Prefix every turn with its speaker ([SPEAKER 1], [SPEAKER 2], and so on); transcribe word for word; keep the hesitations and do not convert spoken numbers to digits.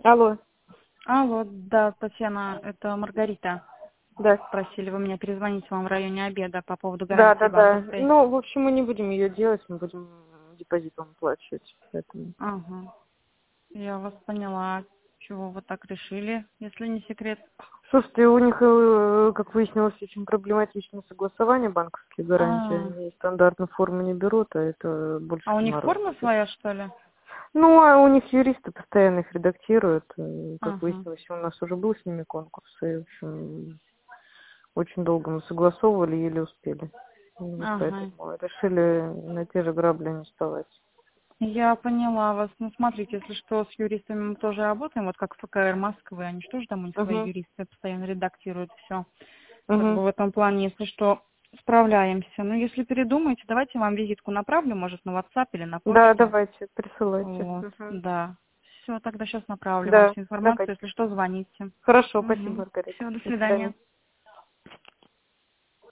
[SPEAKER 1] Алло,
[SPEAKER 2] Алло, да, Татьяна, это Маргарита.
[SPEAKER 1] да.
[SPEAKER 2] Просили вы меня перезвонить вам в районе обеда по поводу
[SPEAKER 1] Да,
[SPEAKER 2] гарантии
[SPEAKER 1] да, да.
[SPEAKER 2] банковской.
[SPEAKER 1] Ну, в общем, мы не будем ее делать, мы будем депозитом оплачивать. Поэтому.
[SPEAKER 2] Ага, я вас поняла. Чего вы так решили, если не секрет?
[SPEAKER 1] Слушайте, у них, э, как выяснилось, очень проблематичное согласование банковских гарантий.
[SPEAKER 2] А,
[SPEAKER 1] Они стандартную форму не берут, а это больше
[SPEAKER 2] а у них
[SPEAKER 1] геморрой
[SPEAKER 2] форма
[SPEAKER 1] будет.
[SPEAKER 2] своя, что ли?
[SPEAKER 1] Ну, а у них юристы постоянно их редактируют. э, Как
[SPEAKER 2] Ага,
[SPEAKER 1] выяснилось, у нас уже был с ними конкурс, и, в общем, очень долго мы согласовывали, еле успели. Вот
[SPEAKER 2] ага.
[SPEAKER 1] поэтому решили на те же грабли не вставать.
[SPEAKER 2] Я поняла вас. Ну, смотрите, если что, с юристами мы тоже работаем, вот как ФКР Москвы, они что же там у них свои
[SPEAKER 1] Угу.
[SPEAKER 2] юристы постоянно редактируют все. Как
[SPEAKER 1] Угу.
[SPEAKER 2] бы в этом плане, если что, справляемся. Ну, если передумаете, давайте вам визитку направлю, может, на WhatsApp или на
[SPEAKER 1] Да,
[SPEAKER 2] почту.
[SPEAKER 1] давайте, присылайте.
[SPEAKER 2] Вот,
[SPEAKER 1] Мгм.
[SPEAKER 2] да. Все, тогда сейчас направлю вам
[SPEAKER 1] Да,
[SPEAKER 2] всю информацию,
[SPEAKER 1] давайте.
[SPEAKER 2] если что, звоните.
[SPEAKER 1] Хорошо, спасибо,
[SPEAKER 2] Угу.
[SPEAKER 1] Маргарита.
[SPEAKER 2] Все, до
[SPEAKER 1] До свидания.
[SPEAKER 2] свидания.